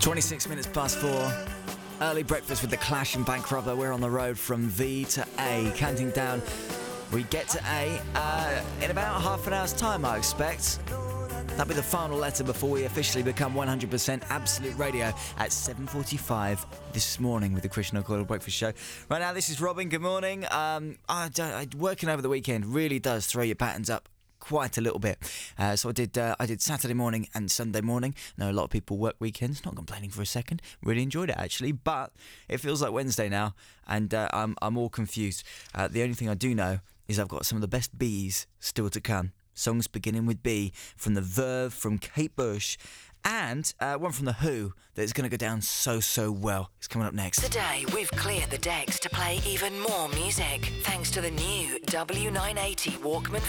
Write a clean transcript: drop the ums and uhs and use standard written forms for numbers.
26 minutes past 4. Early breakfast with The Clash and Bank Robber. We're on the road from V to A. Counting down. We get to A in about half an hour's time, I expect. That'll be the final letter before we officially become 100% Absolute Radio at 7:45 this morning with the Christian O'Coyle Breakfast Show. Right now, this is Robin. Good morning. Working over the weekend really does throw your patterns up quite a little bit. So I did Saturday morning and Sunday morning. I know a lot of people work weekends, not complaining for a second. Really enjoyed it actually, but it feels like Wednesday now, and I'm all confused. The only thing I do know is I've got some of the best Bs still to come. Songs beginning with B from The Verve, from Kate Bush, and one from The Who that is going to go down so well. It's coming up next. Today we've cleared the decks to play even more music thanks to the new W980 Walkman